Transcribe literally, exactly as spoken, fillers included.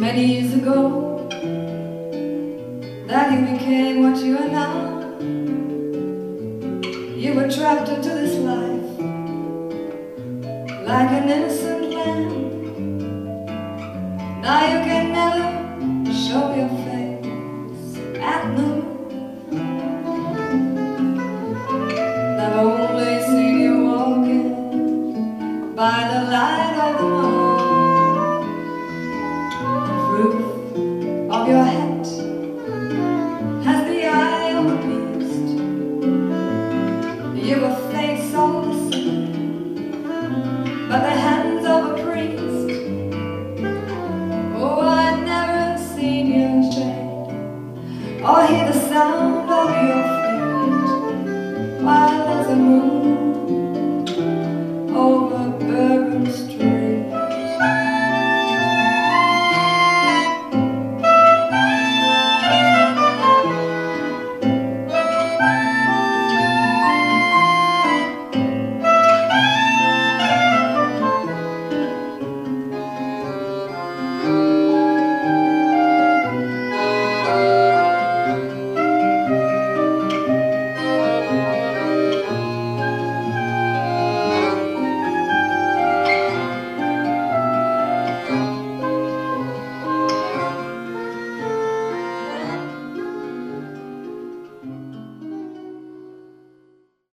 many years ago that you became what you are now. You were trapped into this life like an innocent lamb. Now you can never show your face at noon. I've only seen you walking by the light of the moon. Roof of your head